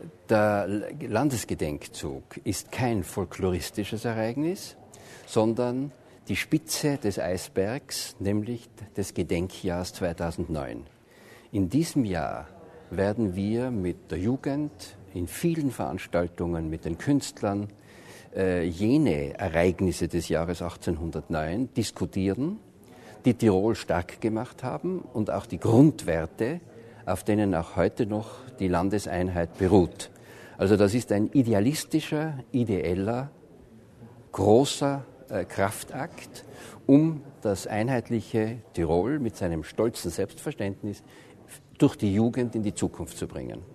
Der Landesgedenkzug ist kein folkloristisches Ereignis, sondern die Spitze des Eisbergs, nämlich des Gedenkjahrs 2009. In diesem Jahr werden wir mit der Jugend in vielen Veranstaltungen mit den Künstlern jene Ereignisse des Jahres 1809 diskutieren, die Tirol stark gemacht haben und auch die Grundwerte, auf denen auch heute noch die Landeseinheit beruht. Also das ist ein idealistischer, ideeller, großer Kraftakt, um das einheitliche Tirol mit seinem stolzen Selbstverständnis durch die Jugend in die Zukunft zu bringen.